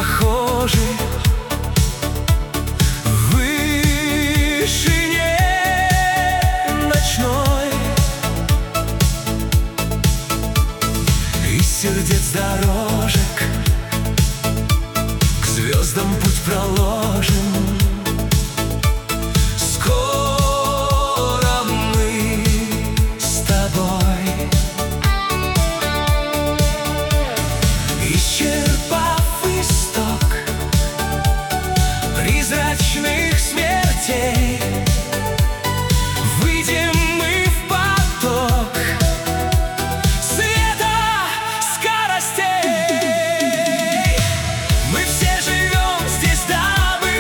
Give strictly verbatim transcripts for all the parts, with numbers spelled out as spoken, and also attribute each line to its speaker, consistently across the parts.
Speaker 1: похожи. В вышине ночной из сердец дорожек к звездам путь проложен. Скоро мы с тобой, исчерпав исток призрачных смертей, выйдем мы в поток света скоростей. Мы все живем здесь, дабы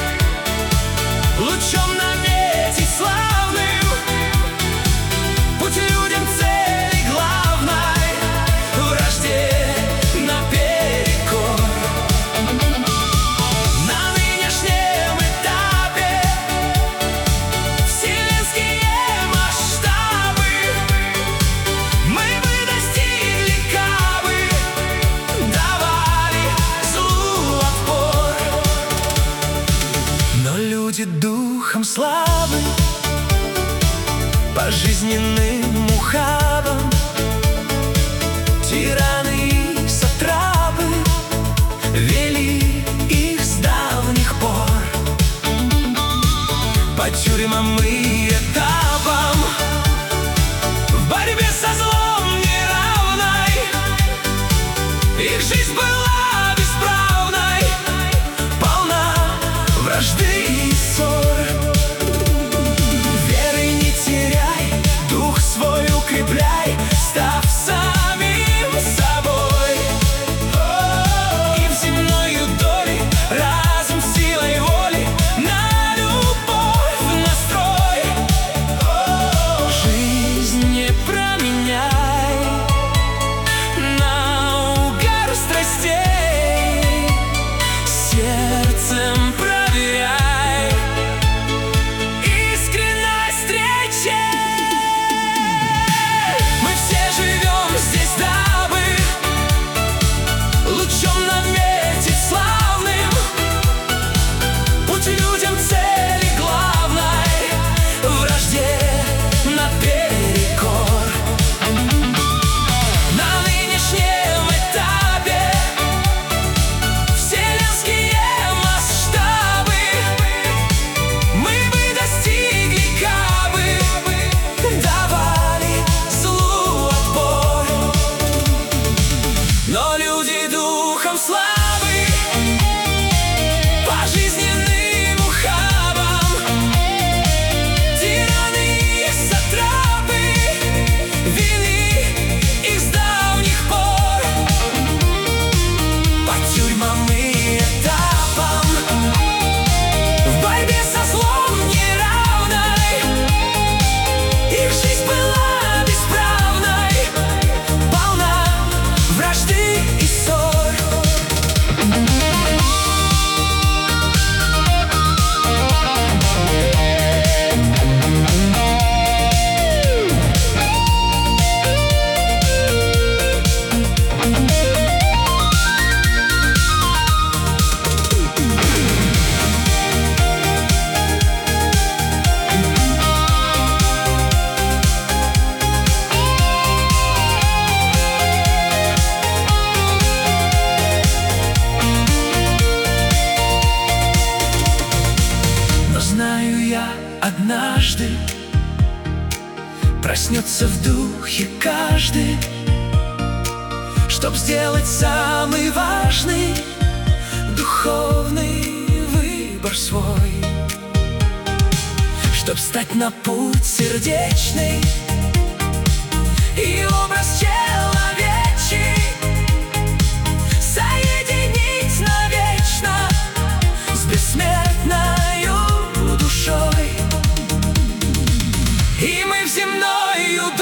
Speaker 1: лучом наметить славным путь людям цели главной, вражде наперекор. На нынешнем этапе вселенские масштабы мы бы достигли, кабы давали злу отпор. Но люди духом слабы, по жизненным ухабам, тираны и сатрапы вели их с давних пор. По тюрьмам и этапам, в борьбе со злом неравной, их жизнь была бесправной, полна вражды и ссор. Веры не теряй, дух свой укрепляй, став самим собой. И в земною доле разум силой воли на любовь настрой. Жизнь не променяй на угар страстей, сердцем проверяй искренность речи. Мы все живем здесь, дабы лучом наметить славным путь людям цели главной, вражде наперекор. На нынешнем этапе вселенские масштабы мы бы достигли, кабы давали злу отпор. Но люди духом слабы, по жизненным ухабам, тираны и сатрапы вели их с давних пор. По тюрьмам и этапам, в борьбе со злом неравной, их жизнь была бесправной, полна вражды и ссор. Но знаю я, однажды проснется в духе каждый, чтоб сделать самый важный духовный выбор свой, чтоб стать на путь сердечный и образ человечий соединить навечно с бессмертною душой. И мы в земною